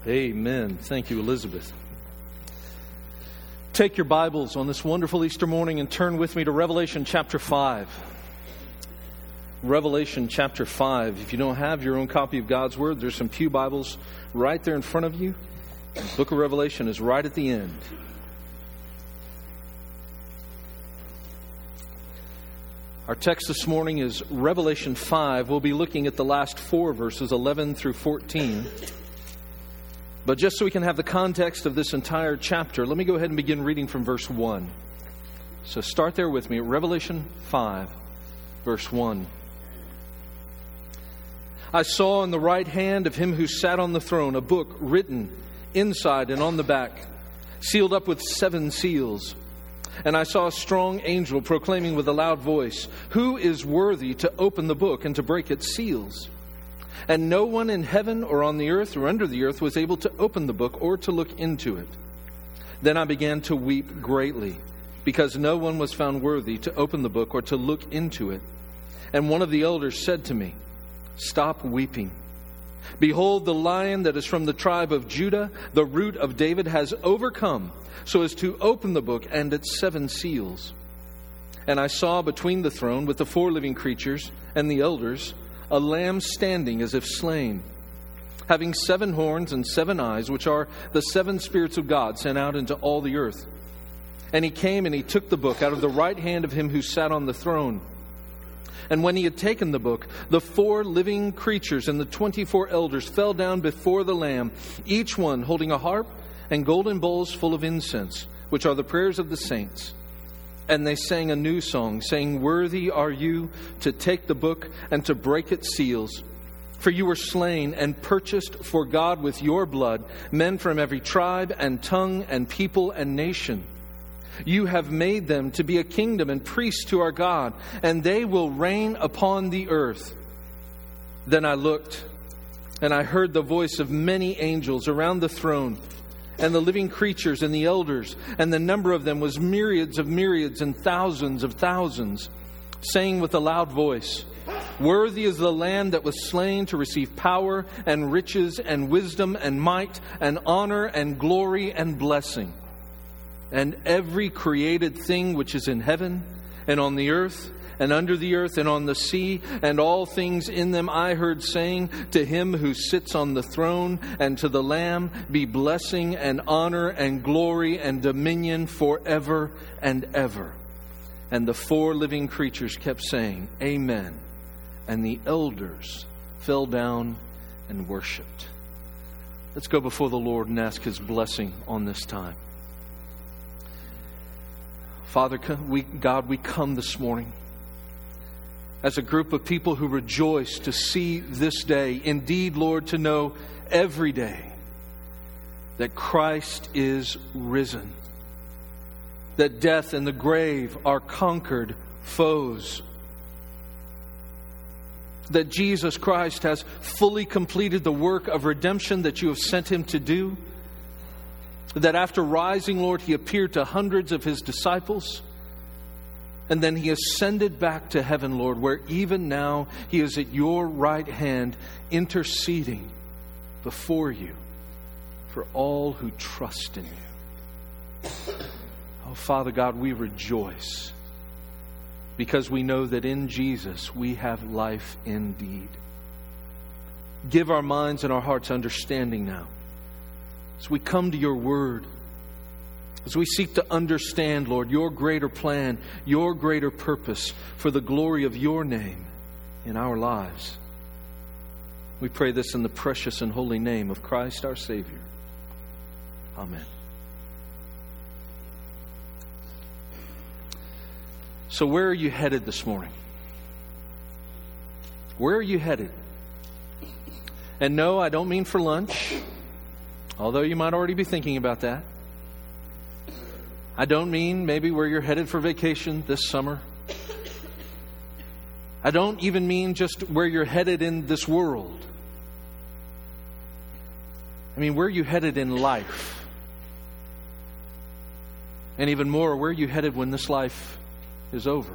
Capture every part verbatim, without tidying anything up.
Amen. Thank you, Elizabeth. Take your Bibles on this wonderful Easter morning and turn with me to Revelation chapter five. Revelation chapter five. If you don't have your own copy of God's Word, there's some pew Bibles right there in front of you. The book of Revelation is right at the end. Our text this morning is Revelation five. We'll be looking at the last four verses, eleven through fourteen. But just so we can have the context of this entire chapter, let me go ahead and begin reading from verse one. So start there with me. Revelation five, verse one. I saw in the right hand of him who sat on the throne a book written inside and on the back, sealed up with seven seals. And I saw a strong angel proclaiming with a loud voice, "Who is worthy to open the book and to break its seals?" And no one in heaven or on the earth or under the earth was able to open the book or to look into it. Then I began to weep greatly, because no one was found worthy to open the book or to look into it. And one of the elders said to me, "Stop weeping. Behold, the Lion that is from the tribe of Judah, the Root of David, has overcome, so as to open the book and its seven seals." And I saw between the throne with the four living creatures and the elders a lamb standing as if slain, having seven horns and seven eyes, which are the seven spirits of God sent out into all the earth. And he came and he took the book out of the right hand of him who sat on the throne. And when he had taken the book, the four living creatures and the twenty-four elders fell down before the Lamb, each one holding a harp and golden bowls full of incense, which are the prayers of the saints. And they sang a new song, saying, "Worthy are you to take the book and to break its seals. For you were slain and purchased for God with your blood men from every tribe and tongue and people and nation. You have made them to be a kingdom and priests to our God, and they will reign upon the earth." Then I looked, and I heard the voice of many angels around the throne, and the living creatures and the elders, and the number of them was myriads of myriads and thousands of thousands, saying with a loud voice, "Worthy is the Lamb that was slain to receive power and riches and wisdom and might and honor and glory and blessing." And every created thing which is in heaven and on the earth and under the earth and on the sea and all things in them, I heard saying, "To him who sits on the throne and to the Lamb be blessing and honor and glory and dominion forever and ever." And the four living creatures kept saying, "Amen." And the elders fell down and worshipped. Let's go before the Lord and ask His blessing on this time. Father, we, God, we come this morning as a group of people who rejoice to see this day. Indeed, Lord, to know every day that Christ is risen, that death and the grave are conquered foes, that Jesus Christ has fully completed the work of redemption that you have sent Him to do, that after rising, Lord, He appeared to hundreds of His disciples, and then He ascended back to heaven, Lord, where even now He is at your right hand interceding before you for all who trust in you. Oh, Father God, we rejoice because we know that in Jesus we have life indeed. Give our minds and our hearts understanding now as we come to your word, as we seek to understand, Lord, your greater plan, your greater purpose for the glory of your name in our lives. We pray this in the precious and holy name of Christ our Savior. Amen. So where are you headed this morning? Where are you headed? And no, I don't mean for lunch, although you might already be thinking about that. I don't mean maybe where you're headed for vacation this summer. I don't even mean just where you're headed in this world. I mean, where are you headed in life? And even more, where are you headed when this life is over?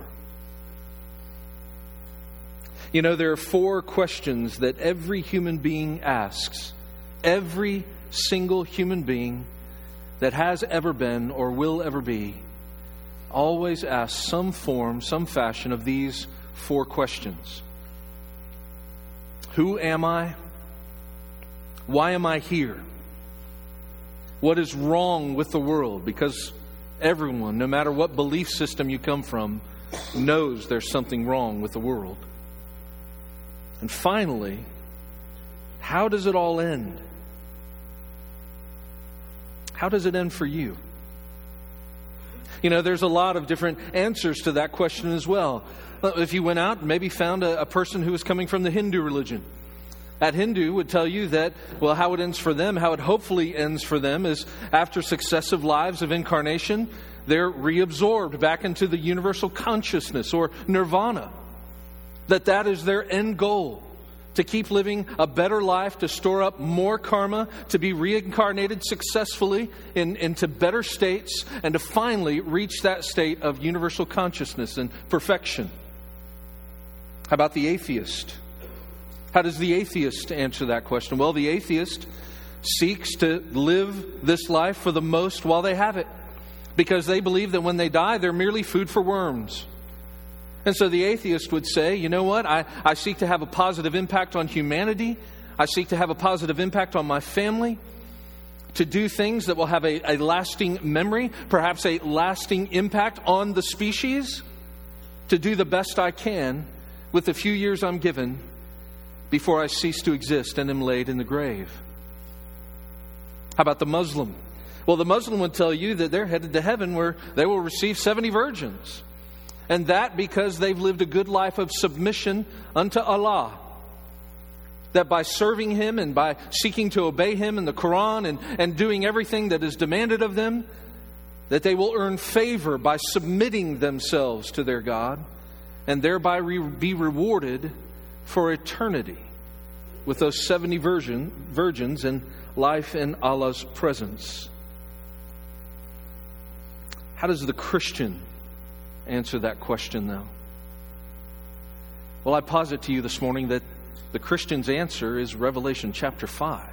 You know, there are four questions that every human being asks Every single human being that has ever been or will ever be always asks some form, some fashion of these four questions. Who am I? Why am I here? What is wrong with the world? Because everyone, no matter what belief system you come from, knows there's something wrong with the world. And finally, how does it all end? How does it end for you? You know, there's a lot of different answers to that question as well. If you went out and maybe found a, a person who was coming from the Hindu religion, that Hindu would tell you that, well, how it ends for them, how it hopefully ends for them is after successive lives of incarnation, they're reabsorbed back into the universal consciousness or nirvana. That that is their end goal. To keep living a better life, to store up more karma, to be reincarnated successfully in, into better states, and to finally reach that state of universal consciousness and perfection. How about the atheist? How does the atheist answer that question? Well, the atheist seeks to live this life for the most while they have it, because they believe that when they die, they're merely food for worms. And so the atheist would say, you know what, I, I seek to have a positive impact on humanity. I seek to have a positive impact on my family. To do things that will have a, a lasting memory, perhaps a lasting impact on the species. To do the best I can with the few years I'm given before I cease to exist and am laid in the grave. How about the Muslim? Well, the Muslim would tell you that they're headed to heaven where they will receive seventy virgins. And that because they've lived a good life of submission unto Allah. That by serving Him and by seeking to obey Him in the Quran and, and doing everything that is demanded of them, that they will earn favor by submitting themselves to their God and thereby re- be rewarded for eternity with those seventy virgin, virgins and life in Allah's presence. How does the Christian answer that question, though? Well, I posit to you this morning that the Christian's answer is Revelation chapter five.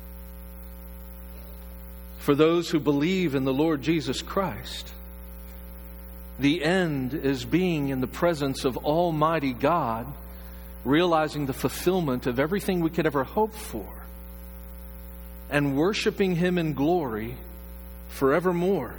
For those who believe in the Lord Jesus Christ, the end is being in the presence of Almighty God, realizing the fulfillment of everything we could ever hope for, and worshiping Him in glory forevermore.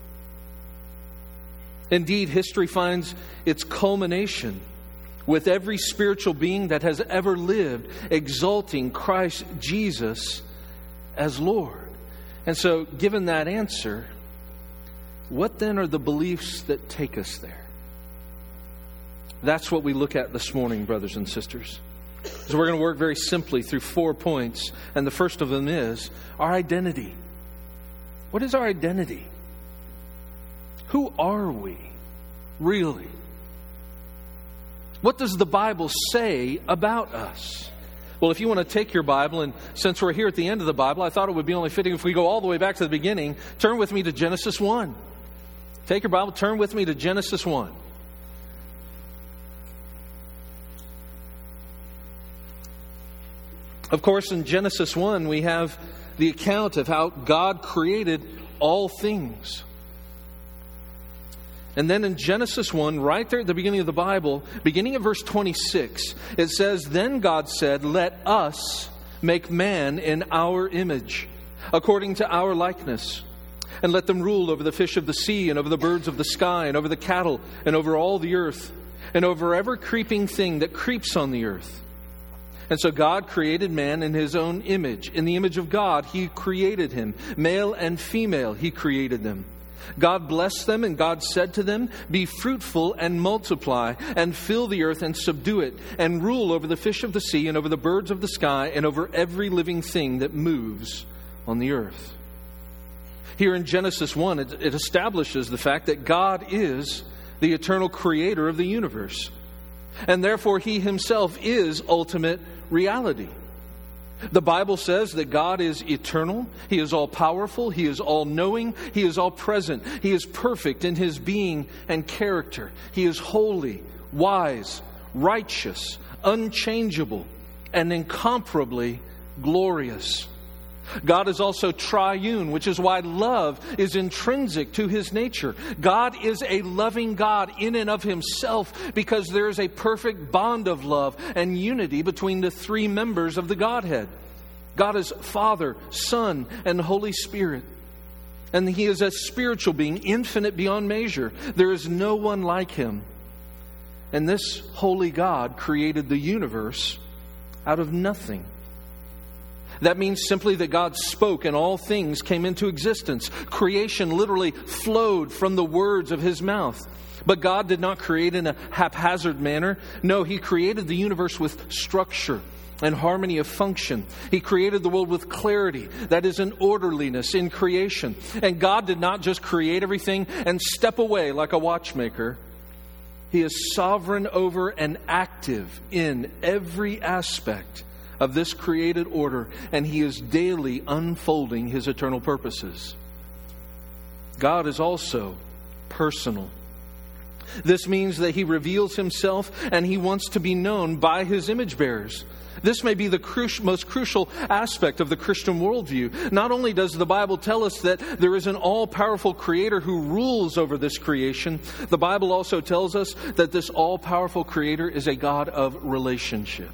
Indeed, history finds its culmination with every spiritual being that has ever lived exalting Christ Jesus as Lord. And so, given that answer, what then are the beliefs that take us there? That's what we look at this morning, brothers and sisters. So we're going to work very simply through four points. And the first of them is our identity. What is our identity? Who are we, really? What does the Bible say about us? Well, if you want to take your Bible, and since we're here at the end of the Bible, I thought it would be only fitting if we go all the way back to the beginning. Turn with me to Genesis one. Take your Bible, turn with me to Genesis one. Of course, in Genesis one, we have the account of how God created all things. And then in Genesis one, right there at the beginning of the Bible, beginning of verse twenty-six, it says, "Then God said, 'Let us make man in our image, according to our likeness, and let them rule over the fish of the sea, and over the birds of the sky, and over the cattle, and over all the earth, and over every creeping thing that creeps on the earth.' And so God created man in His own image. In the image of God, He created him. Male and female, He created them. God blessed them, and God said to them, 'Be fruitful and multiply, and fill the earth and subdue it, and rule over the fish of the sea, and over the birds of the sky, and over every living thing that moves on the earth.'" Here in Genesis one, it, it establishes the fact that God is the eternal creator of the universe. And therefore, He Himself is ultimate reality. The Bible says that God is eternal. He is all-powerful. He is all-knowing. He is all-present. He is perfect in His being and character. He is holy, wise, righteous, unchangeable, and incomparably glorious. God is also triune, which is why love is intrinsic to His nature. God is a loving God in and of Himself because there is a perfect bond of love and unity between the three members of the Godhead. God is Father, Son, and Holy Spirit. And He is a spiritual being, infinite beyond measure. There is no one like Him. And this holy God created the universe out of nothing. That means simply that God spoke and all things came into existence. Creation literally flowed from the words of His mouth. But God did not create in a haphazard manner. No, He created the universe with structure and harmony of function. He created the world with clarity. That is an orderliness in creation. And God did not just create everything and step away like a watchmaker. He is sovereign over and active in every aspect of this created order, and He is daily unfolding His eternal purposes. God is also personal. This means that He reveals Himself and He wants to be known by His image bearers. This may be the cru- most crucial aspect of the Christian worldview. Not only does the Bible tell us that there is an all-powerful Creator who rules over this creation, the Bible also tells us that this all-powerful Creator is a God of relationship.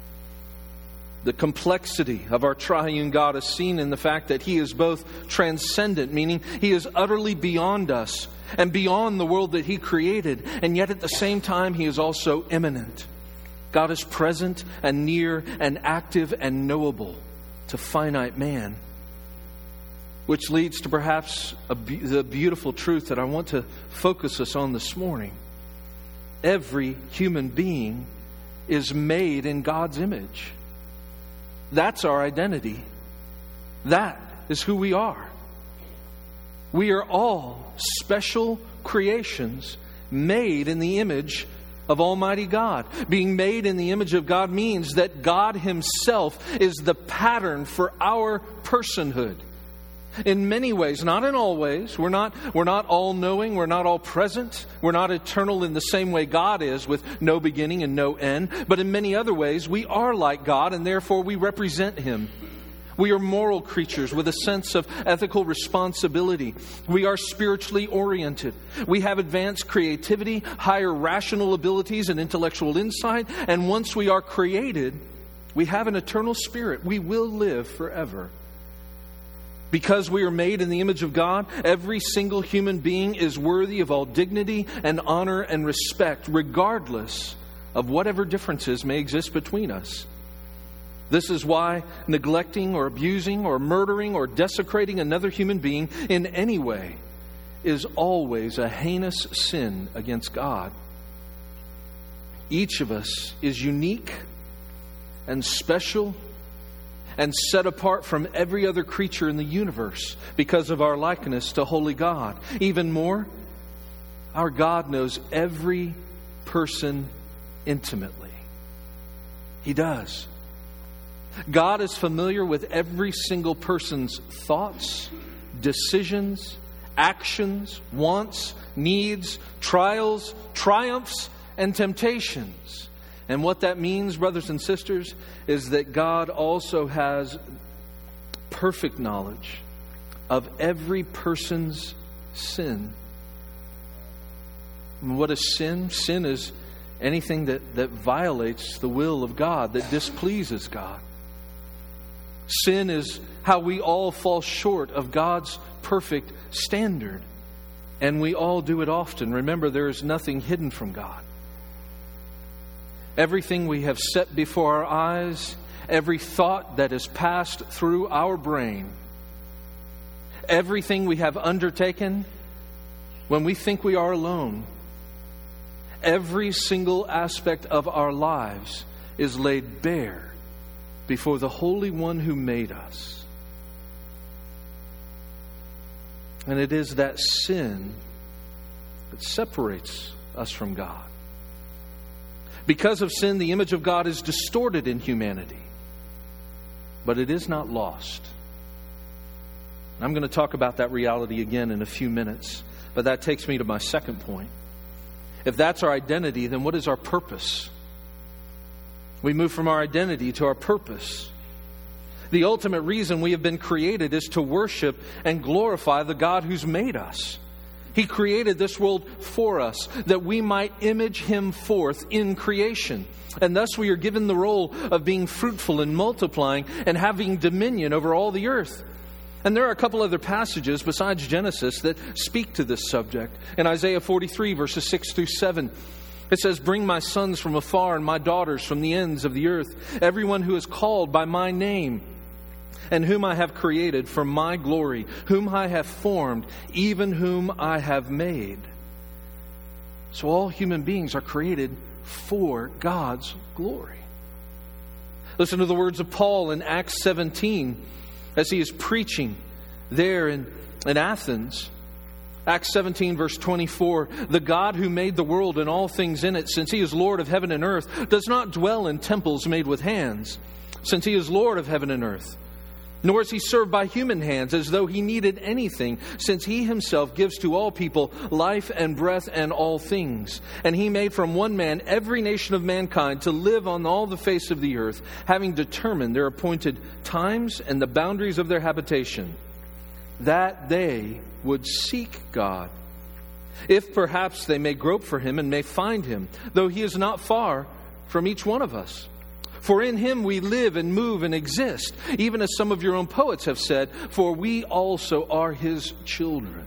The complexity of our triune God is seen in the fact that He is both transcendent, meaning He is utterly beyond us and beyond the world that He created, and yet at the same time He is also immanent. God is present and near and active and knowable to finite man. Which leads to perhaps a be- the beautiful truth that I want to focus us on this morning. Every human being is made in God's image. That's our identity. That is who we are. We are all special creations made in the image of Almighty God. Being made in the image of God means that God Himself is the pattern for our personhood. In many ways, not in all ways. We're not, we're not all-knowing. We're not all-present. We're not eternal in the same way God is, with no beginning and no end. But in many other ways, we are like God, and therefore we represent Him. We are moral creatures with a sense of ethical responsibility. We are spiritually oriented. We have advanced creativity, higher rational abilities, and intellectual insight. And once we are created, we have an eternal spirit. We will live forever. Because we are made in the image of God, every single human being is worthy of all dignity and honor and respect, regardless of whatever differences may exist between us. This is why neglecting or abusing or murdering or desecrating another human being in any way is always a heinous sin against God. Each of us is unique and special and set apart from every other creature in the universe because of our likeness to holy God. Even more, our God knows every person intimately. He does. God is familiar with every single person's thoughts, decisions, actions, wants, needs, trials, triumphs, and temptations. And what that means, brothers and sisters, is that God also has perfect knowledge of every person's sin. And what is sin? Sin is anything that, that violates the will of God, that displeases God. Sin is how we all fall short of God's perfect standard. And we all do it often. Remember, there is nothing hidden from God. Everything we have set before our eyes, every thought that has passed through our brain, everything we have undertaken when we think we are alone, every single aspect of our lives is laid bare before the Holy One who made us. And it is that sin that separates us from God. Because of sin, the image of God is distorted in humanity. But it is not lost. I'm going to talk about that reality again in a few minutes. But that takes me to my second point. If that's our identity, then what is our purpose? We move from our identity to our purpose. The ultimate reason we have been created is to worship and glorify the God who's made us. He created this world for us, that we might image Him forth in creation. And thus we are given the role of being fruitful and multiplying and having dominion over all the earth. And there are a couple other passages besides Genesis that speak to this subject. In Isaiah forty-three, verses six through seven, it says, "Bring my sons from afar and my daughters from the ends of the earth, everyone who is called by my name, and whom I have created for my glory, whom I have formed, even whom I have made." So all human beings are created for God's glory. Listen to the words of Paul in Acts seventeen as he is preaching there in, in Athens. Acts seventeen, verse twenty-four, "The God who made the world and all things in it, since He is Lord of heaven and earth, does not dwell in temples made with hands, since He is Lord of heaven and earth. Nor is He served by human hands as though He needed anything, since He Himself gives to all people life and breath and all things. And He made from one man every nation of mankind to live on all the face of the earth, having determined their appointed times and the boundaries of their habitation, that they would seek God, if perhaps they may grope for Him and may find Him, though He is not far from each one of us. For in Him we live and move and exist, even as some of your own poets have said, for we also are His children."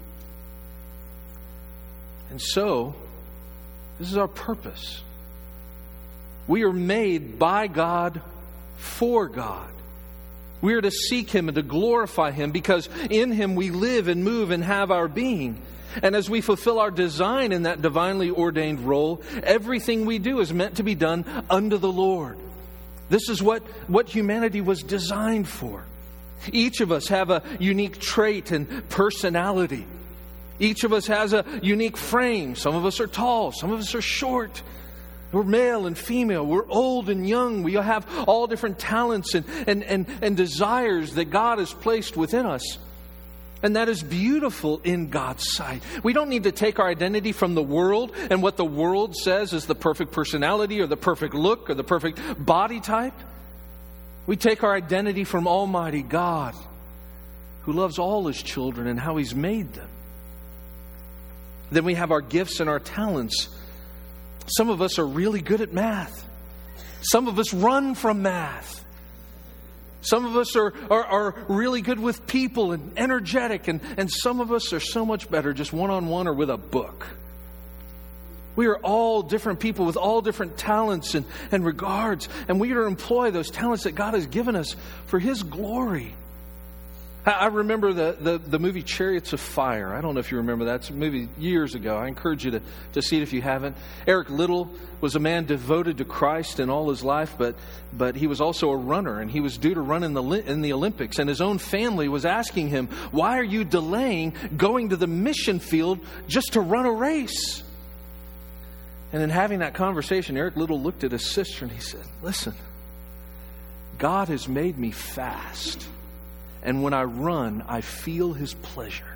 And so, this is our purpose. We are made by God for God. We are to seek Him and to glorify Him, because in Him we live and move and have our being. And as we fulfill our design in that divinely ordained role, everything we do is meant to be done unto the Lord. This is what, what humanity was designed for. Each of us have a unique trait and personality. Each of us has a unique frame. Some of us are tall. Some of us are short. We're male and female. We're old and young. We have all different talents and, and, and, and desires that God has placed within us. And that is beautiful in God's sight. We don't need to take our identity from the world and what the world says is the perfect personality or the perfect look or the perfect body type. We take our identity from Almighty God, who loves all His children and how He's made them. Then we have our gifts and our talents. Some of us are really good at math. Some of us run from math. Some of us are, are, are really good with people and energetic, and, and some of us are so much better just one-on-one or with a book. We are all different people with all different talents and, and regards, and we are to employ those talents that God has given us for His glory. I remember the, the, the movie Chariots of Fire. I don't know if you remember that. It's a movie years ago. I encourage you to, to see it if you haven't. Eric Liddell was a man devoted to Christ in all his life, but but he was also a runner, and he was due to run in the in the Olympics. And his own family was asking him, "Why are you delaying going to the mission field just to run a race?" And in having that conversation, Eric Liddell looked at his sister and he said, "Listen, God has made me fast. And when I run, I feel His pleasure."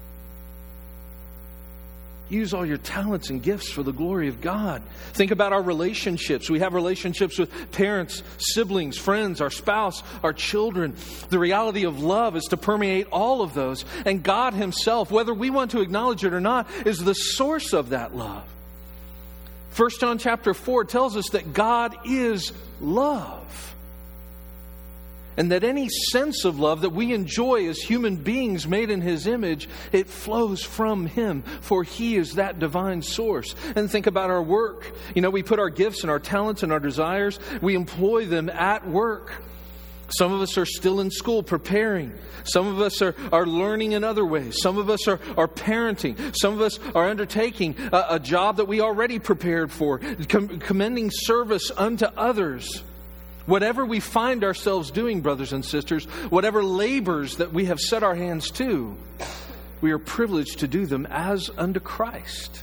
Use all your talents and gifts for the glory of God. Think about our relationships. We have relationships with parents, siblings, friends, our spouse, our children. The reality of love is to permeate all of those. And God Himself, whether we want to acknowledge it or not, is the source of that love. First John chapter four tells us that God is love. And that any sense of love that we enjoy as human beings made in His image, it flows from Him, for He is that divine source. And think about our work. You know, we put our gifts and our talents and our desires, we employ them at work. Some of us are still in school preparing. Some of us are, are learning in other ways. Some of us are, are parenting. Some of us are undertaking a, a job that we already prepared for, com- commending service unto others. Whatever we find ourselves doing, brothers and sisters, whatever labors that we have set our hands to, we are privileged to do them as unto Christ.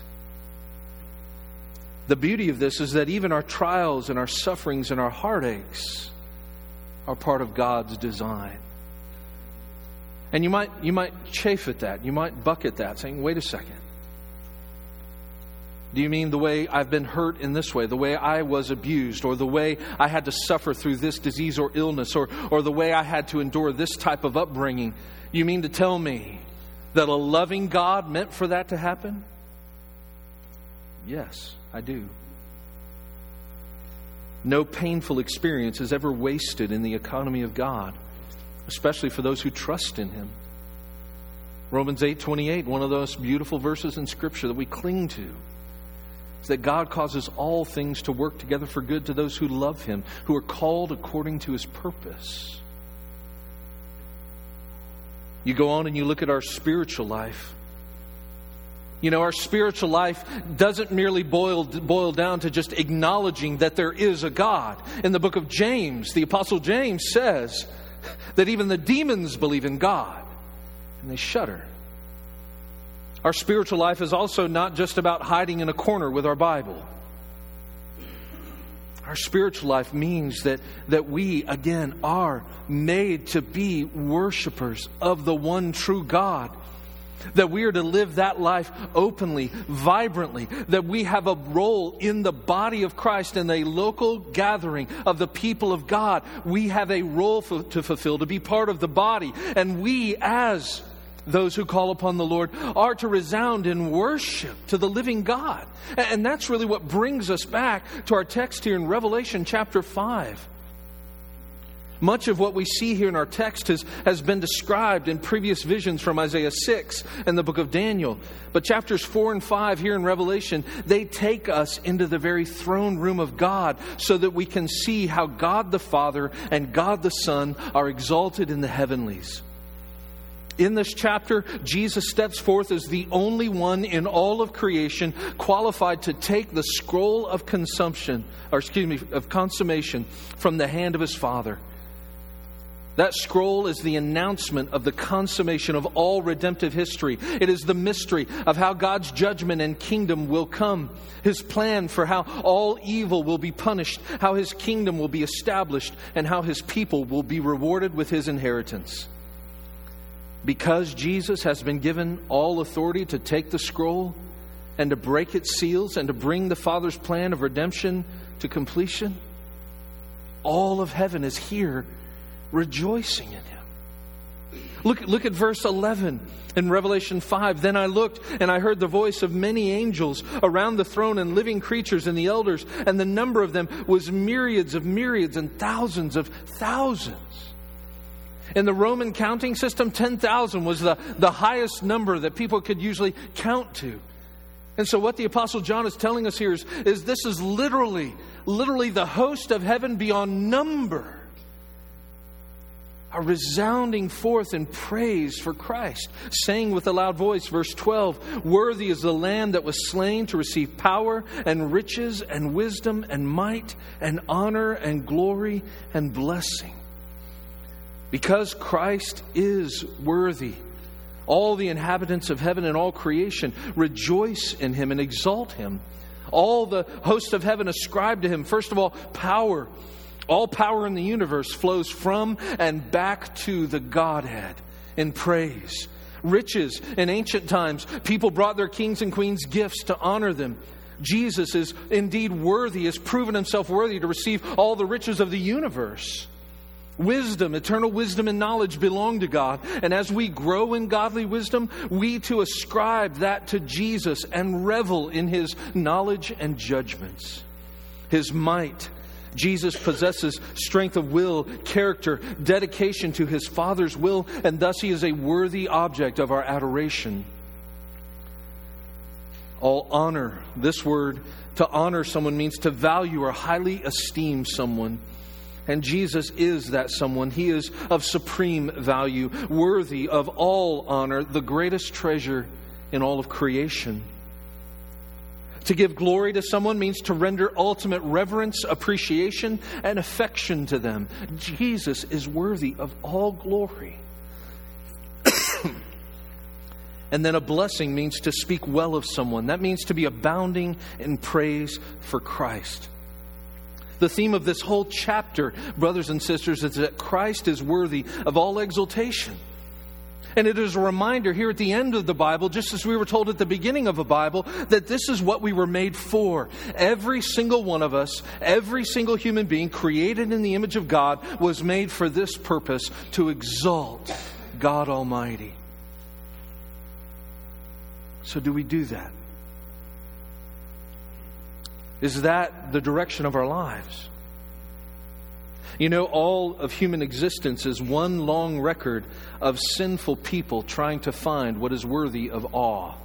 The beauty of this is that even our trials and our sufferings and our heartaches are part of God's design. And you might you might chafe at that. You might buck at that, saying, "Wait a second. Do you mean the way I've been hurt in this way, the way I was abused, or the way I had to suffer through this disease or illness, or, or the way I had to endure this type of upbringing? You mean to tell me that a loving God meant for that to happen? Yes, I do. No painful experience is ever wasted in the economy of God, especially for those who trust in Him. Romans eight twenty-eight, one of those beautiful verses in Scripture that we cling to, is that God causes all things to work together for good to those who love Him, who are called according to His purpose. You go on and you look at our spiritual life. You know, our spiritual life doesn't merely boil, boil down to just acknowledging that there is a God. In the book of James, the Apostle James says that even the demons believe in God, and they shudder. Our spiritual life is also not just about hiding in a corner with our Bible. Our spiritual life means that, that we, again, are made to be worshipers of the one true God. That we are to live that life openly, vibrantly. That we have a role in the body of Christ, in a local gathering of the people of God. We have a role for, to fulfill, to be part of the body. And we, as those who call upon the Lord, are to resound in worship to the living God. And that's really what brings us back to our text here in Revelation chapter five. Much of what we see here in our text has, has been described in previous visions from Isaiah six and the book of Daniel. But chapters four and five here in Revelation, they take us into the very throne room of God so that we can see how God the Father and God the Son are exalted in the heavenlies. In this chapter, Jesus steps forth as the only one in all of creation qualified to take the scroll of consumption, or excuse me, of consummation from the hand of His Father. That scroll is the announcement of the consummation of all redemptive history. It is the mystery of how God's judgment and kingdom will come. His plan for how all evil will be punished, how His kingdom will be established, and how His people will be rewarded with His inheritance. Because Jesus has been given all authority to take the scroll and to break its seals and to bring the Father's plan of redemption to completion, all of heaven is here rejoicing in Him. Look, look at verse eleven in Revelation five. Then I looked and I heard the voice of many angels around the throne and living creatures and the elders, and the number of them was myriads of myriads and thousands of thousands. In the Roman counting system, ten thousand was the, the highest number that people could usually count to. And so what the Apostle John is telling us here is, is this is literally, literally the host of heaven beyond number are resounding forth in praise for Christ, saying with a loud voice, verse twelve, "Worthy is the Lamb that was slain to receive power and riches and wisdom and might and honor and glory and blessing." Because Christ is worthy, all the inhabitants of heaven and all creation rejoice in Him and exalt Him. All the hosts of heaven ascribe to Him, first of all, power. All power in the universe flows from and back to the Godhead in praise. Riches. In ancient times, people brought their kings and queens gifts to honor them. Jesus is indeed worthy, has proven Himself worthy to receive all the riches of the universe. Wisdom, eternal wisdom and knowledge belong to God. And as we grow in godly wisdom, we too ascribe that to Jesus and revel in His knowledge and judgments. His might. Jesus possesses strength of will, character, dedication to His Father's will, and thus He is a worthy object of our adoration. All honor. This word, to honor someone, means to value or highly esteem someone. And Jesus is that someone. He is of supreme value, worthy of all honor, the greatest treasure in all of creation. To give glory to someone means to render ultimate reverence, appreciation, and affection to them. Jesus is worthy of all glory. And then a blessing means to speak well of someone. That means to be abounding in praise for Christ. The theme of this whole chapter, brothers and sisters, is that Christ is worthy of all exaltation. And it is a reminder here at the end of the Bible, just as we were told at the beginning of a Bible, that this is what we were made for. Every single one of us, every single human being created in the image of God was made for this purpose, to exalt God Almighty. So do we do that? Is that the direction of our lives? You know, all of human existence is one long record of sinful people trying to find what is worthy of awe.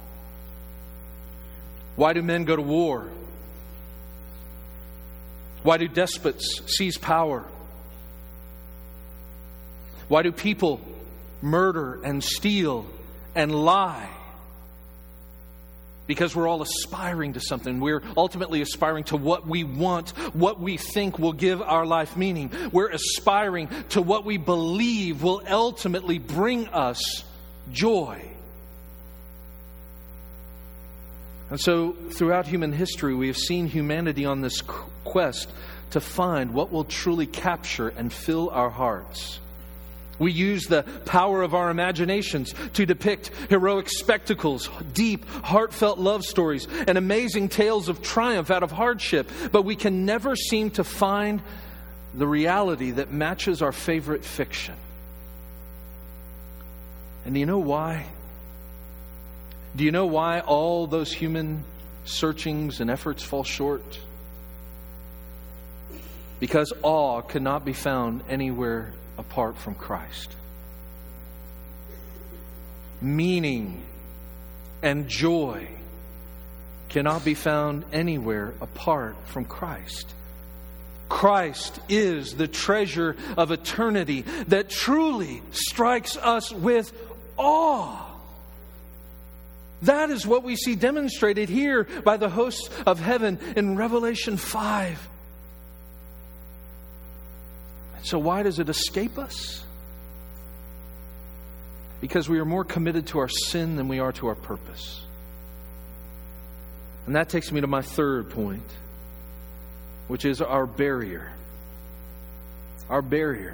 Why do men go to war? Why do despots seize power? Why do people murder and steal and lie? Because we're all aspiring to something. We're ultimately aspiring to what we want, what we think will give our life meaning. We're aspiring to what we believe will ultimately bring us joy. And so, throughout human history, we have seen humanity on this quest to find what will truly capture and fill our hearts. We use the power of our imaginations to depict heroic spectacles, deep, heartfelt love stories, and amazing tales of triumph out of hardship. But we can never seem to find the reality that matches our favorite fiction. And do you know why? Do you know why all those human searchings and efforts fall short? Because awe cannot be found anywhere apart from Christ. Meaning and joy cannot be found anywhere apart from Christ. Christ is the treasure of eternity that truly strikes us with awe. That is what we see demonstrated here by the hosts of heaven in Revelation five. So why does it escape us? Because we are more committed to our sin than we are to our purpose. And that takes me to my third point, which is our barrier. Our barrier.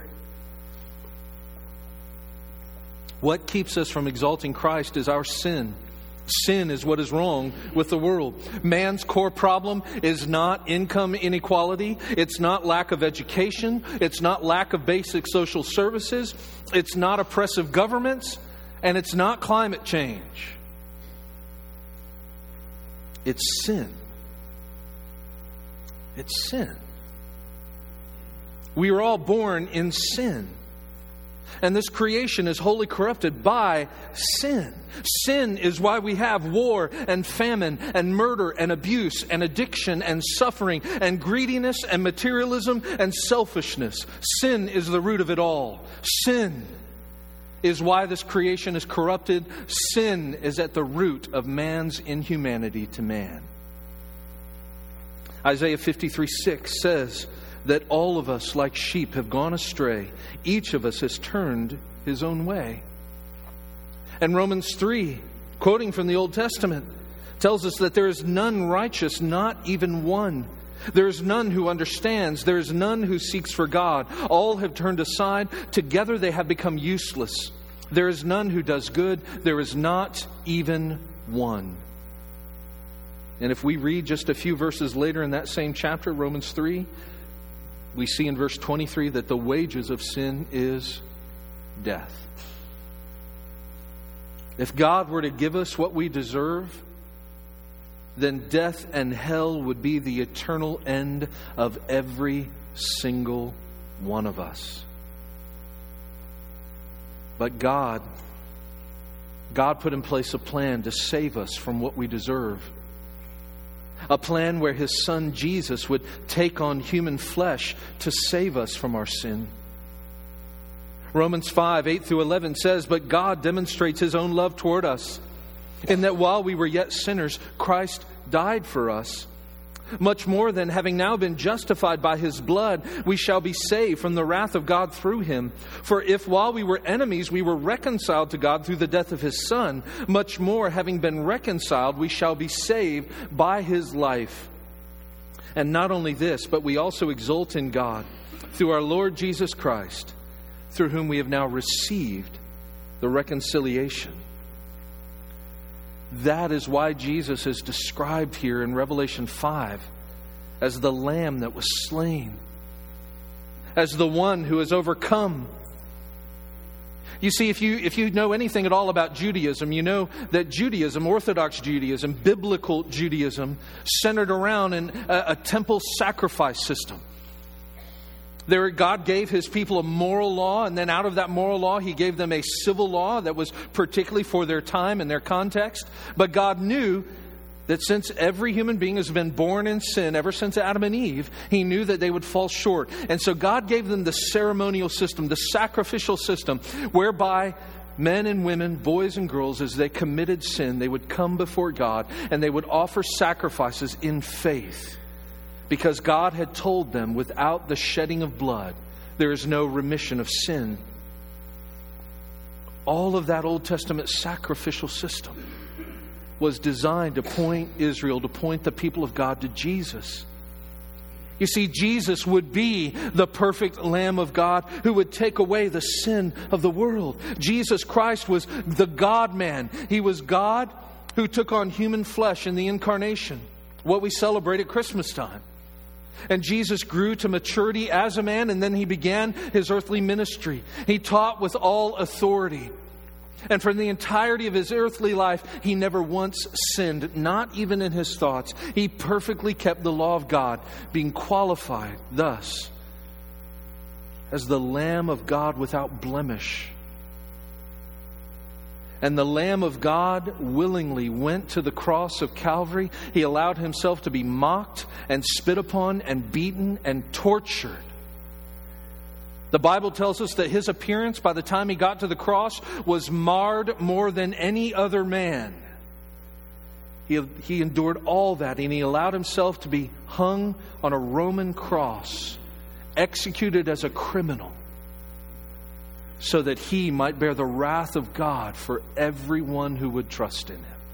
What keeps us from exalting Christ is our sin. Sin is what is wrong with the world. Man's core problem is not income inequality. It's not lack of education. It's not lack of basic social services. It's not oppressive governments. And it's not climate change. It's sin. It's sin. We were all born in sin. And this creation is wholly corrupted by sin. Sin is why we have war and famine and murder and abuse and addiction and suffering and greediness and materialism and selfishness. Sin is the root of it all. Sin is why this creation is corrupted. Sin is at the root of man's inhumanity to man. Isaiah fifty-three six says that all of us, like sheep, have gone astray. Each of us has turned his own way. And Romans three, quoting from the Old Testament, tells us that there is none righteous, not even one. There is none who understands. There is none who seeks for God. All have turned aside. Together they have become useless. There is none who does good. There is not even one. And if we read just a few verses later in that same chapter, Romans three, we see in verse twenty-three that the wages of sin is death. If God were to give us what we deserve, then death and hell would be the eternal end of every single one of us. But God, God put in place a plan to save us from what we deserve. A plan where His Son Jesus would take on human flesh to save us from our sin. Romans five, eight through eleven says, "But God demonstrates His own love toward us, in that while we were yet sinners, Christ died for us. Much more than, having now been justified by His blood, we shall be saved from the wrath of God through Him. For if while we were enemies, we were reconciled to God through the death of His Son, much more, having been reconciled, we shall be saved by His life. And not only this, but we also exult in God through our Lord Jesus Christ, through whom we have now received the reconciliation. That is why Jesus is described here in Revelation five as the Lamb that was slain, as the one who has overcome. You see, if you if you know anything at all about Judaism, you know that Judaism, Orthodox Judaism, biblical Judaism, centered around an, a, a temple sacrifice system. There, God gave His people a moral law, and then out of that moral law, He gave them a civil law that was particularly for their time and their context. But God knew that since every human being has been born in sin ever since Adam and Eve, He knew that they would fall short. And so God gave them the ceremonial system, the sacrificial system, whereby men and women, boys and girls, as they committed sin, they would come before God and they would offer sacrifices in faith. Because God had told them, without the shedding of blood, there is no remission of sin. All of that Old Testament sacrificial system was designed to point Israel, to point the people of God to Jesus. You see, Jesus would be the perfect Lamb of God who would take away the sin of the world. Jesus Christ was the God-man. He was God who took on human flesh in the incarnation, what we celebrate at Christmas time. And Jesus grew to maturity as a man, and then He began His earthly ministry. He taught with all authority. And for the entirety of His earthly life, He never once sinned, not even in His thoughts. He perfectly kept the law of God, being qualified thus as the Lamb of God without blemish. And the Lamb of God willingly went to the cross of Calvary. He allowed Himself to be mocked and spit upon and beaten and tortured. The Bible tells us that His appearance by the time He got to the cross was marred more than any other man. He, he endured all that, and He allowed Himself to be hung on a Roman cross, executed as a criminal, so that He might bear the wrath of God for everyone who would trust in Him.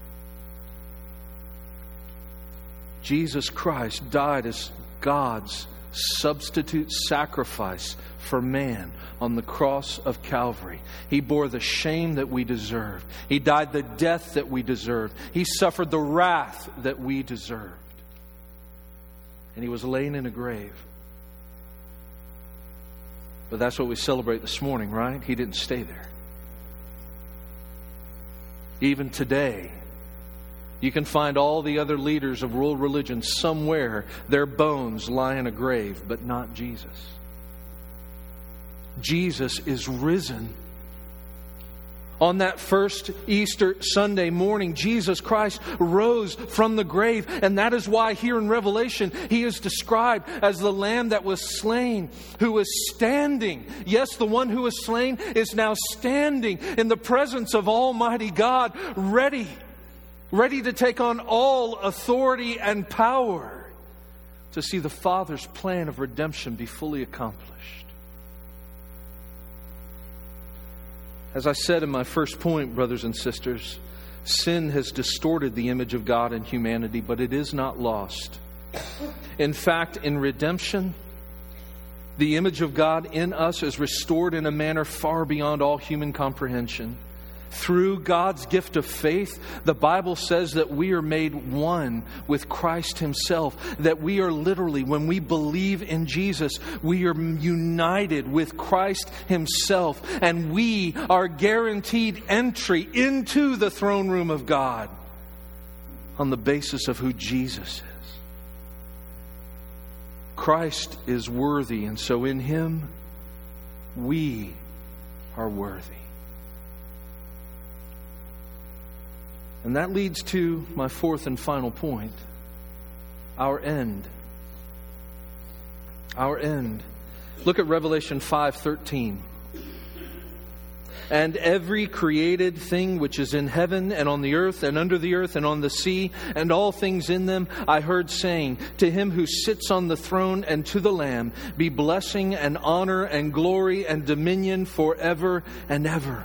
Jesus Christ died as God's substitute sacrifice for man on the cross of Calvary. He bore the shame that we deserved. He died the death that we deserved. He suffered the wrath that we deserved. And He was laying in a grave. But that's what we celebrate this morning, right? He didn't stay there. Even today, you can find all the other leaders of world religion somewhere, their bones lie in a grave, but not Jesus. Jesus is risen. On that first Easter Sunday morning, Jesus Christ rose from the grave. And that is why here in Revelation, He is described as the Lamb that was slain, who was standing. Yes, the one who was slain is now standing in the presence of Almighty God, ready, ready to take on all authority and power to see the Father's plan of redemption be fully accomplished. As I said in my first point, brothers and sisters, sin has distorted the image of God in humanity, but it is not lost. In fact, in redemption, the image of God in us is restored in a manner far beyond all human comprehension. Through God's gift of faith, the Bible says that we are made one with Christ Himself. That we are literally, when we believe in Jesus, we are united with Christ Himself. And we are guaranteed entry into the throne room of God on the basis of who Jesus is. Christ is worthy, and so in Him, we are worthy. And that leads to my fourth and final point, our end. Our end. Look at Revelation five thirteen. And every created thing which is in heaven and on the earth and under the earth and on the sea and all things in them, I heard saying, to Him who sits on the throne and to the Lamb be blessing and honor and glory and dominion forever and ever.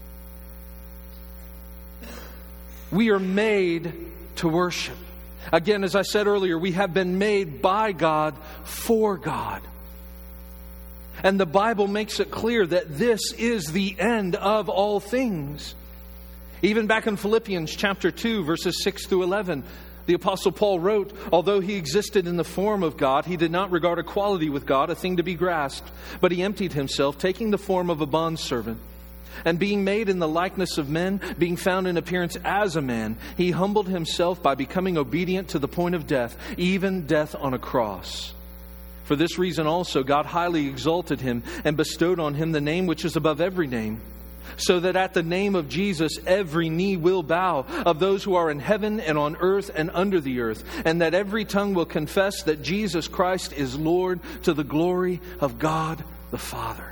We are made to worship. Again, as I said earlier, we have been made by God for God. And the Bible makes it clear that this is the end of all things. Even back in Philippians chapter two, verses six through eleven, the Apostle Paul wrote, although he existed in the form of God, he did not regard equality with God a thing to be grasped, but he emptied himself, taking the form of a bondservant. And being made in the likeness of men, being found in appearance as a man, he humbled himself by becoming obedient to the point of death, even death on a cross. For this reason also God highly exalted him and bestowed on him the name which is above every name, so that at the name of Jesus every knee will bow, of those who are in heaven and on earth and under the earth, and that every tongue will confess that Jesus Christ is Lord, to the glory of God the Father.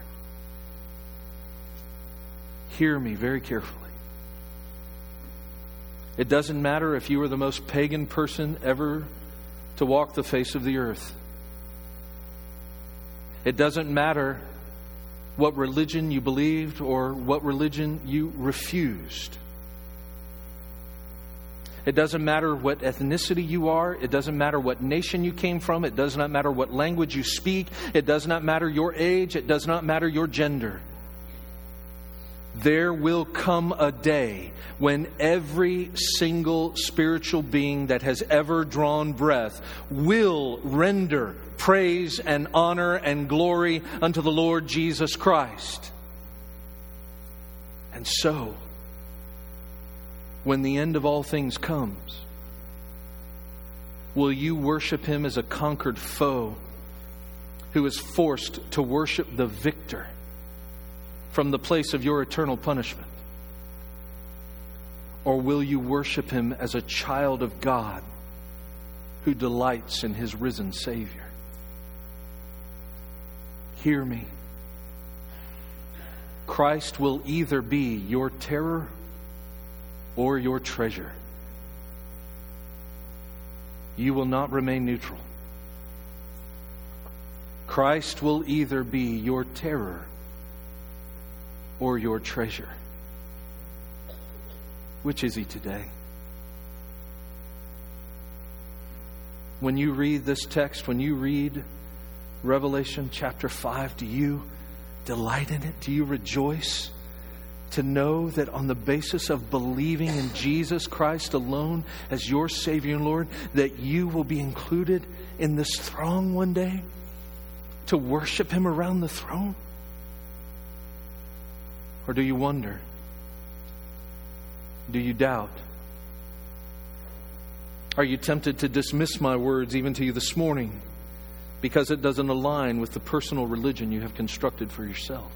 Hear me very carefully. It doesn't matter if you are the most pagan person ever to walk the face of the earth. It doesn't matter what religion you believed or what religion you refused. It doesn't matter what ethnicity you are. It doesn't matter what nation you came from. It does not matter what language you speak. It does not matter your age. It does not matter your gender. There will come a day when every single spiritual being that has ever drawn breath will render praise and honor and glory unto the Lord Jesus Christ. And so, when the end of all things comes, will you worship Him as a conquered foe who is forced to worship the victor from the place of your eternal punishment? Or will you worship Him as a child of God who delights in His risen Savior? Hear me. Christ will either be your terror or your treasure. You will not remain neutral. Christ will either be your terror or your treasure. Which is He today? When you read this text, when you read Revelation chapter five, do you delight in it? Do you rejoice to know that on the basis of believing in Jesus Christ alone as your Savior and Lord, that you will be included in this throng one day to worship Him around the throne? Or do you wonder? Do you doubt? Are you tempted to dismiss my words even to you this morning because it doesn't align with the personal religion you have constructed for yourself?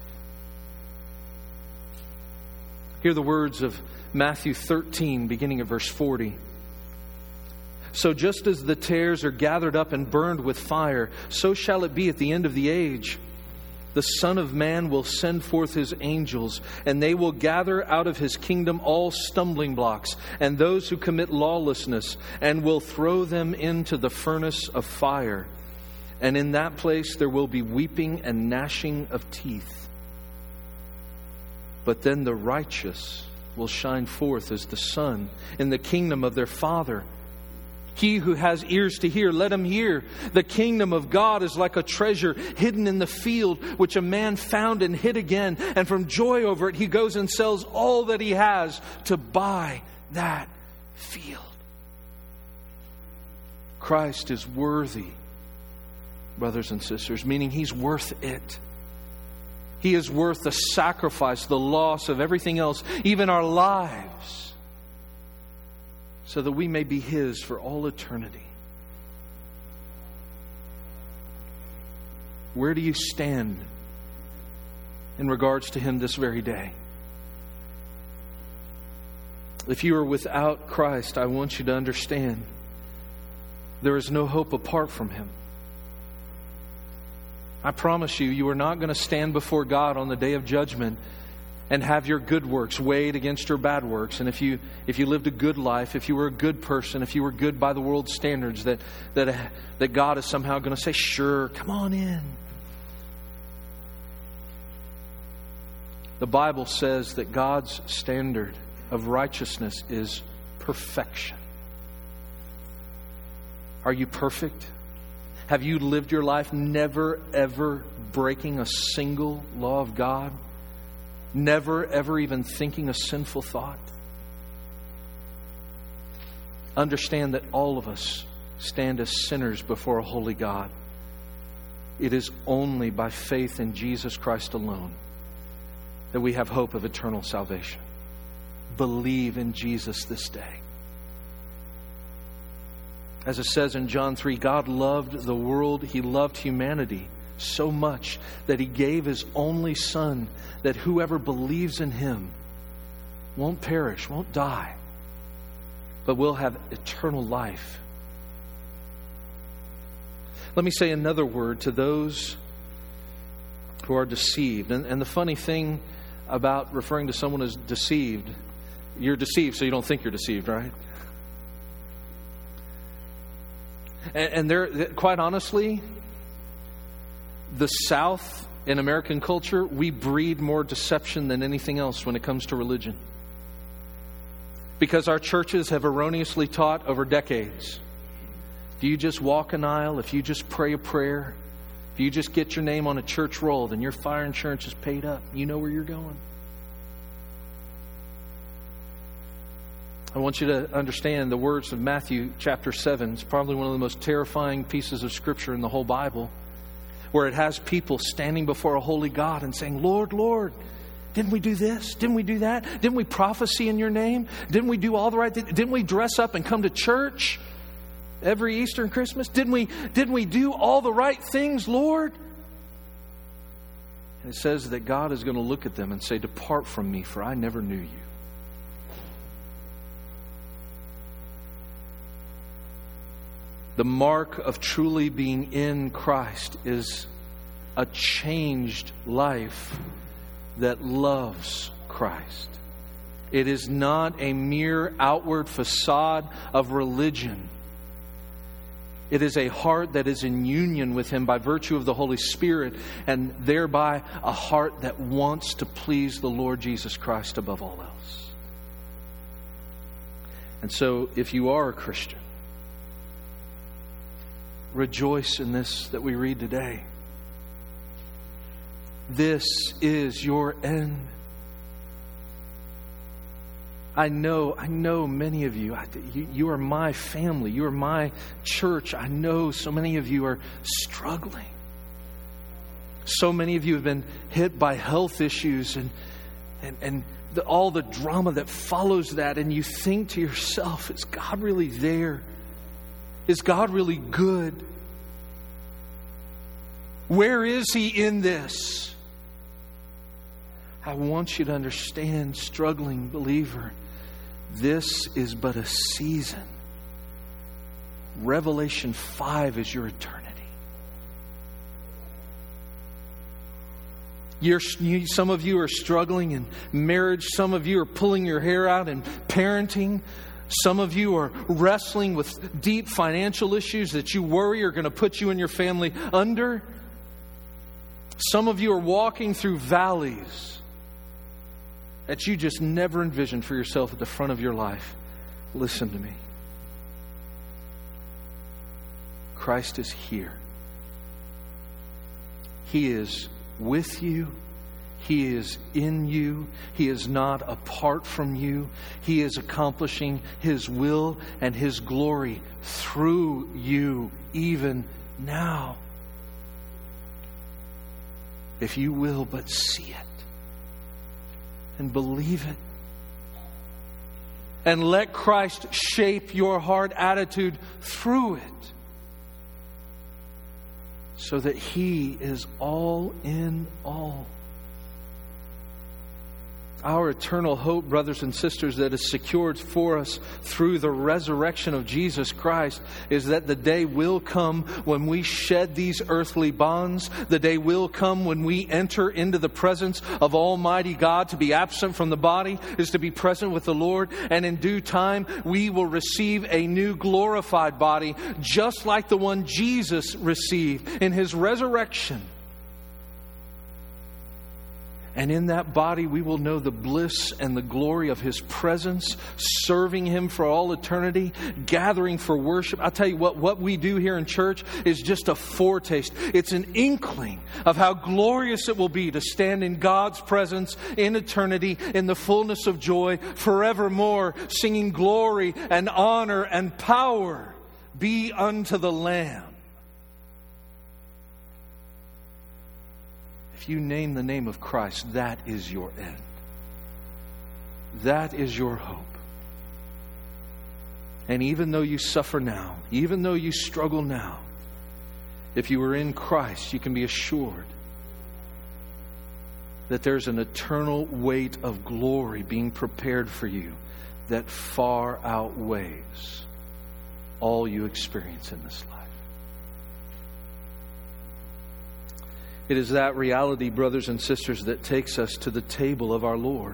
Hear the words of Matthew thirteen, beginning at verse forty. So just as the tares are gathered up and burned with fire, so shall it be at the end of the age. The Son of Man will send forth His angels, and they will gather out of His kingdom all stumbling blocks and those who commit lawlessness, and will throw them into the furnace of fire. And in that place there will be weeping and gnashing of teeth. But then the righteous will shine forth as the sun in the kingdom of their Father. He who has ears to hear, let him hear. The kingdom of God is like a treasure hidden in the field, which a man found and hid again. And from joy over it, he goes and sells all that he has to buy that field. Christ is worthy, brothers and sisters, meaning He's worth it. He is worth the sacrifice, the loss of everything else, even our lives, so that we may be His for all eternity. Where do you stand in regards to Him this very day? If you are without Christ, I want you to understand there is no hope apart from Him. I promise you, you are not going to stand before God on the day of judgment and have your good works weighed against your bad works. And if you if you lived a good life, if you were a good person, if you were good by the world's standards, that that that God is somehow going to say, sure, come on in. The Bible says that God's standard of righteousness is perfection. Are you perfect? Have you lived your life never, ever breaking a single law of God? Never, ever even thinking a sinful thought? Understand that all of us stand as sinners before a holy God. It is only by faith in Jesus Christ alone that we have hope of eternal salvation. Believe in Jesus this day. As it says in John three, God loved the world, He loved humanity so much that He gave His only Son, that whoever believes in Him won't perish, won't die, but will have eternal life. Let me say another word to those who are deceived. And, and the funny thing about referring to someone as deceived, you're deceived so you don't think you're deceived, right? And, and there, quite honestly, the South in American culture, we breed more deception than anything else when it comes to religion. Because our churches have erroneously taught over decades, if you just walk an aisle, if you just pray a prayer, if you just get your name on a church roll, then your fire insurance is paid up. You know where you're going. I want you to understand the words of Matthew chapter seven. It's probably one of the most terrifying pieces of Scripture in the whole Bible, where it has people standing before a holy God and saying, Lord, Lord, didn't we do this? Didn't we do that? Didn't we prophesy in your name? Didn't we do all the right things? Didn't we dress up and come to church every Easter and Christmas? Didn't we, didn't we do all the right things, Lord? And it says that God is going to look at them and say, depart from me, for I never knew you. The mark of truly being in Christ is a changed life that loves Christ. It is not a mere outward facade of religion. It is a heart that is in union with Him by virtue of the Holy Spirit, and thereby a heart that wants to please the Lord Jesus Christ above all else. And so, if you are a Christian, rejoice in this that we read today. This is your end. I know, I know many of you, I, you, you are my family. You are my church. I know so many of you are struggling. So many of you have been hit by health issues and, and, and the, all the drama that follows that. And you think to yourself, is God really there? Is God really good? Where is He in this? I want you to understand, struggling believer, this is but a season. Revelation five is your eternity. You're, you, some of you are struggling in marriage. Some of you are pulling your hair out in parenting. Some of you are wrestling with deep financial issues that you worry are going to put you and your family under. Some of you are walking through valleys that you just never envisioned for yourself at the front of your life. Listen to me. Christ is here. He is with you. He is in you. He is not apart from you. He is accomplishing His will and His glory through you even now. If you will but see it and believe it, and let Christ shape your heart attitude through it, so that He is all in all. Our eternal hope, brothers and sisters, that is secured for us through the resurrection of Jesus Christ is that the day will come when we shed these earthly bonds. The day will come when we enter into the presence of Almighty God. To be absent from the body is to be present with the Lord. And in due time, we will receive a new glorified body, just like the one Jesus received in His resurrection. And in that body, we will know the bliss and the glory of His presence, serving Him for all eternity, gathering for worship. I'll tell you what, what we do here in church is just a foretaste. It's an inkling of how glorious it will be to stand in God's presence in eternity, in the fullness of joy, forevermore, singing glory and honor and power be unto the Lamb. If you name the name of Christ, that is your end. That is your hope. And even though you suffer now, even though you struggle now, if you are in Christ, you can be assured that there's an eternal weight of glory being prepared for you that far outweighs all you experience in this life. It is that reality, brothers and sisters, that takes us to the table of our Lord.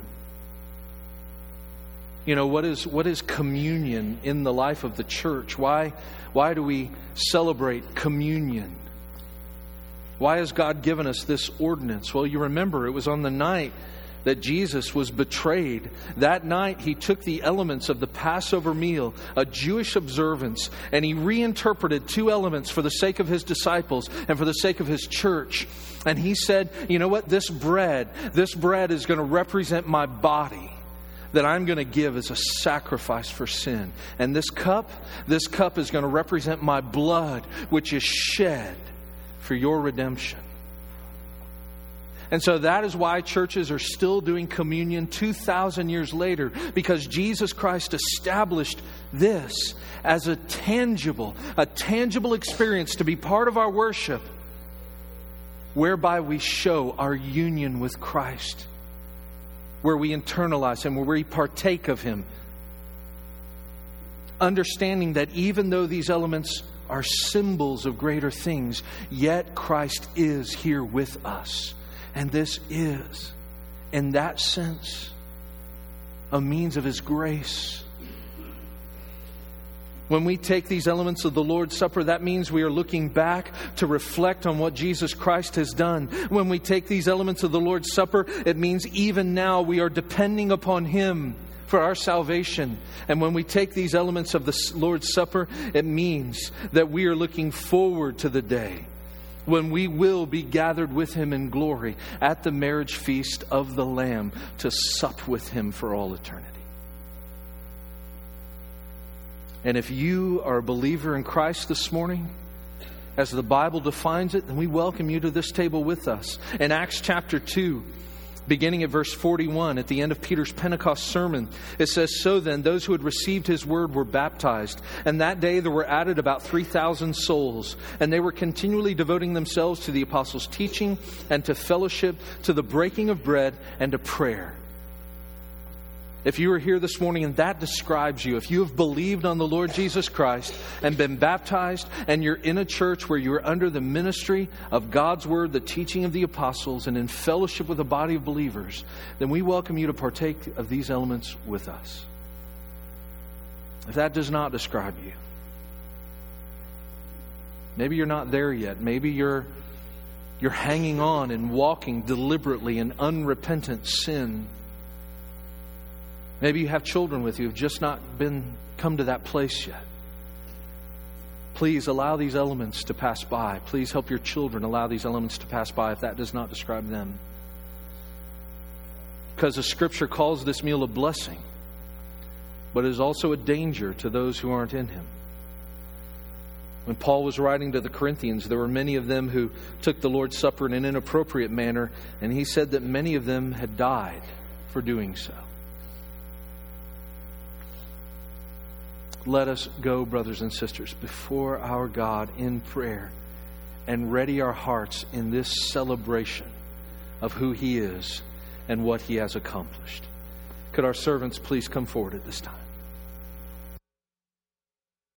You know, what is what is communion in the life of the church? Why, why do we celebrate communion? Why has God given us this ordinance? Well, you remember, it was on the night that Jesus was betrayed. That night, He took the elements of the Passover meal, a Jewish observance, and He reinterpreted two elements for the sake of His disciples and for the sake of His church. And He said, you know what? This bread, this bread is going to represent my body that I'm going to give as a sacrifice for sin. And this cup, this cup is going to represent my blood, which is shed for your redemption. And so that is why churches are still doing communion two thousand years later, because Jesus Christ established this as a tangible, a tangible experience to be part of our worship, whereby we show our union with Christ, where we internalize Him, where we partake of Him, understanding that even though these elements are symbols of greater things, yet Christ is here with us. And this is, in that sense, a means of His grace. When we take these elements of the Lord's Supper, that means we are looking back to reflect on what Jesus Christ has done. When we take these elements of the Lord's Supper, it means even now we are depending upon Him for our salvation. And when we take these elements of the Lord's Supper, it means that we are looking forward to the day when we will be gathered with Him in glory at the marriage feast of the Lamb to sup with Him for all eternity. And if you are a believer in Christ this morning, as the Bible defines it, then we welcome you to this table with us. In Acts chapter two, beginning at verse forty-one, at the end of Peter's Pentecost sermon, it says, "So then, those who had received His word were baptized. And that day there were added about three thousand souls. And they were continually devoting themselves to the apostles' teaching and to fellowship, to the breaking of bread and to prayer." If you are here this morning and that describes you, if you have believed on the Lord Jesus Christ and been baptized, and you're in a church where you're under the ministry of God's Word, the teaching of the apostles, and in fellowship with a body of believers, then we welcome you to partake of these elements with us. If that does not describe you, maybe you're not there yet. Maybe you're you're hanging on and walking deliberately in unrepentant sin. Maybe you have children with you who have just not been come to that place yet. Please allow these elements to pass by. Please help your children allow these elements to pass by if that does not describe them. Because the Scripture calls this meal a blessing, but it is also a danger to those who aren't in Him. When Paul was writing to the Corinthians, there were many of them who took the Lord's Supper in an inappropriate manner, and he said that many of them had died for doing so. Let us go, brothers and sisters, before our God in prayer and ready our hearts in this celebration of who He is and what He has accomplished. Could our servants please come forward at this time?